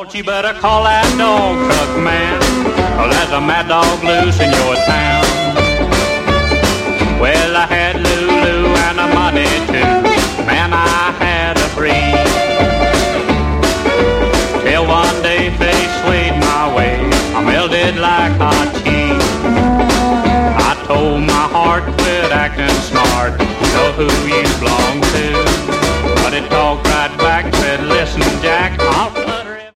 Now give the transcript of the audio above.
You better call that dog truck man, or there's a mad dog loose in your town. Well, I had Lulu and a money too. Man, I had a breed. Till one day fate swayed my way. I melted like hot cheese. I told my heart, quit acting smart. Know who you belong to. But it talked right back, said, listen, Jack, I'll